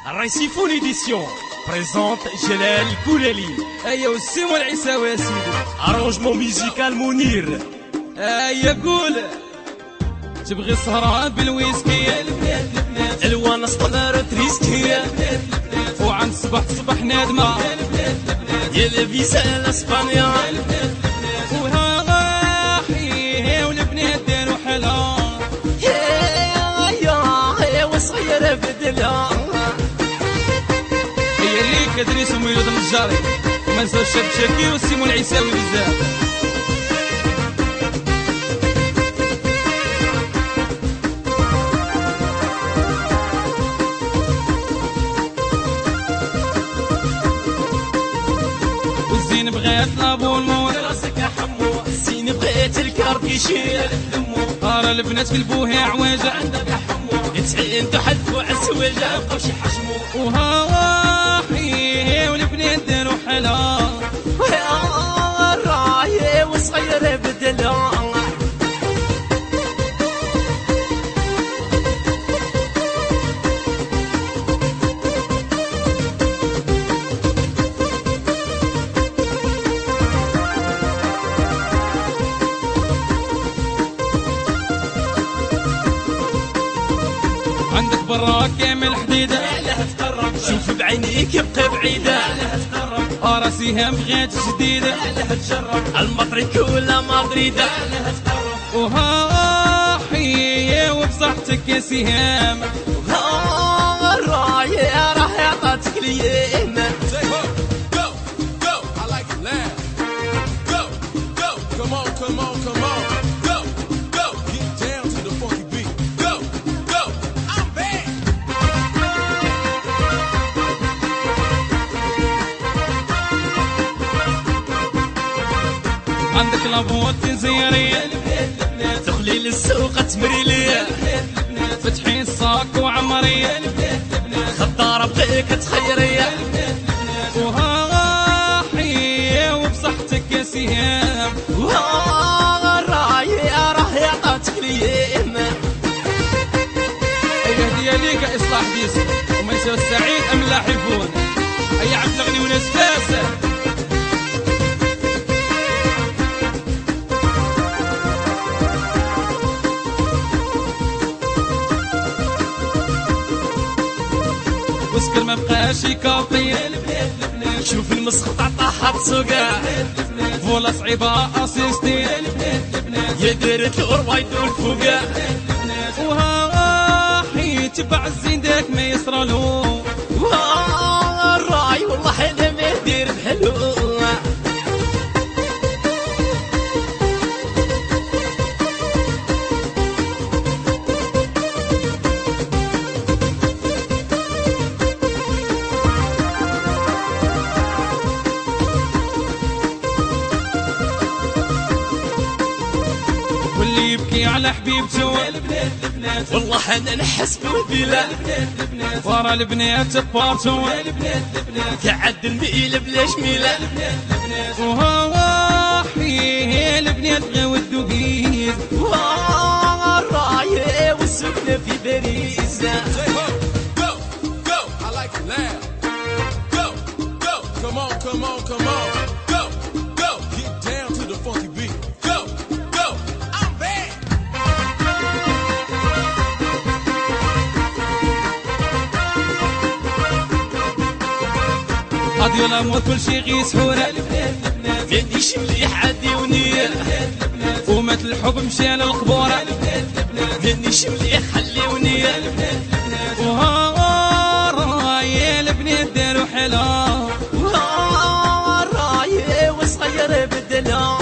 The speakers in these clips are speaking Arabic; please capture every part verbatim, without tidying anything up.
Récifou l'édition présente Jalal Koulali. ايا والسيمو العيساوي يا سيدي. Arrangement musical منير. ايا قول تبغي السهرة بالويسكي الوان اسطنارة ريسكية وعن صبح صبح نادمة يا لبيسة الاسبانيا وها حيه والبنات داروا حلا يا وصغيرة بدلا هي اللي كدريس وميلود النجاري وما نساوش الشاب شاكير والسيمو العيساوي بزاف. والزين بغات لابو المور راسك يا حمو الزين بغيت الكارد يشيل دمو راه البنات في البوهي عواجة عندك يا حمو يتعين تحلفوا عالسواجة بقاو شي حجمو وها حيه والبنات داروا حلا رايه وصغيرة بدلا عندك برا كامل حديدة لا تقرب شوف بعينيك يبقى بعيدة لا تقرب راسي هم بغيت جديدة لا تجرب المطريك ولا مدريدة لا تقرب وها حيه وبصحتك يا سهام رايه راح يعطاتك ليام Come on, come on, come on. Go, go. Get down to the funky beat. Go, go. I'm back. عندك لابوت زيارية دخلي للسوق تمريلية فتحي الصاك وعمرية خطارة بغيك تخيرية وها حيه وبصحتك يا سهام رايه راح يعطاتك ليام اي هدية ليك اصلاح ديس وما يسوى السعيد ام لاحفون اي عبد الغني وناس فاسه. وسكر ما بقاش يكافي شوف المسخط عطاها بسوقه فولا صعيبة اسيستي يا دارت الغربة يدور فوقه وها حي تبع الزين داك ما يصرالو الراي والله انا ما يدير بحلو واللي يبكي على حبيبته والله انا نحس بالبلا ورا البنات بارتو قعد الميل بلا جميله وها حيه البنات بغاو الدوقيز الرايه والسكنه في باريس Go, go. I like it loud. Go, go. Come on, come on, come on. Go, go. Get down to the funky beat. Go, go. I'm back. غادي لا موت كل شي غي سحورة مانيش مليح عادي ونيه ومات الحب مشى للقبورة مانيش مليح خليوني وها رايه البنات داروا حلا رايه وصغير بدلا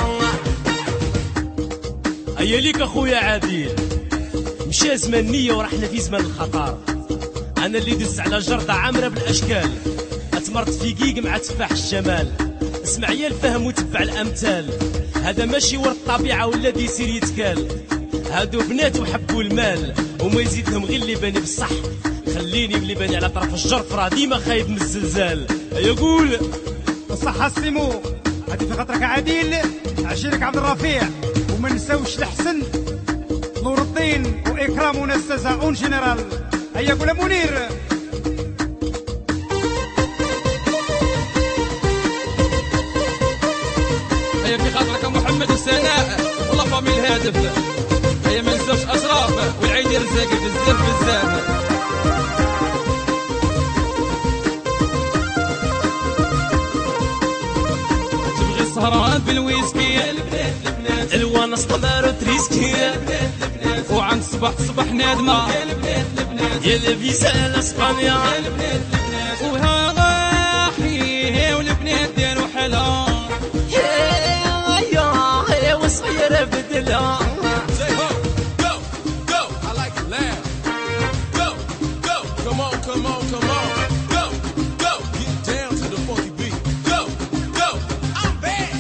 هيا ليك اخويا عادل مشى زمان النية ورحنا في زمان الخطر انا اللي دز على جردة عامرة بالاشكال اتمرت في قيق مع تفاح الجمال اسمع يا الفهم وتبع الامثال هذا ماشي ورد الطبيعة ولا بيصير يتكال هادو بنات وحبوا المال وما يزيدهم غير اللي باني بالصح خليني اللي باني على طرف الجرفرة ديما خايب من الزلزال هيا قول الصحة السيمو هادي في خاطرك عادل عشيرك عبد الرفيع وما نساوش الحسن نور الدين واكرام ونستاذ اون جنرال. هيا قول منير. محمد وسناء والله فامي الهادف. هيا ما نساوش اشراف والعيدي رزاقي بزاف بزاف. تبغي السهران بالويسكي يا البنات البنات، الوانس طمار وتريسكي يا البنات البنات، وعند صباح صباح نادمه يا البنات البنات، يا لبيسة الاسبانيا يا البنات البنات، وها غاحي والبنات داروا حلا يا يا وصغيرة بدلا. Say ho, go, go. I like it loud. Go, go. Come on, come on, come on. Go, go. Get down to the funky beat. Go, go. I'm bad.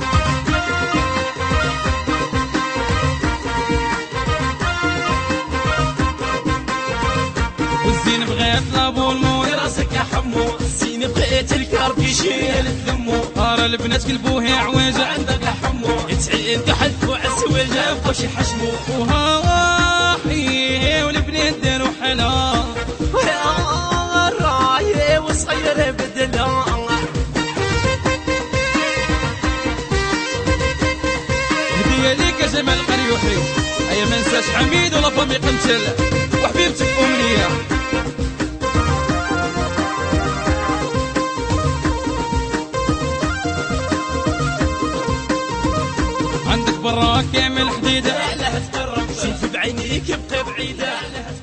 والزين بغيت لابو المول راسك يا حمو، زين بغيت الكاربيشيل تلمو، طار البنات قلبوها عويجة عندك يا حمو، تعين تحلف وعسوجة وشي حشمو، وهاحي والبنات داروا حلا ويا راي وصغير بدلا. هدية ليك يا جمال قريوحي، أيا ما نساش حميد ولا فامي قنتل وحبيبتك أمنية. عندك برا كامل حديدة لا تقرب، شوف بعينيك بقى بعيدة.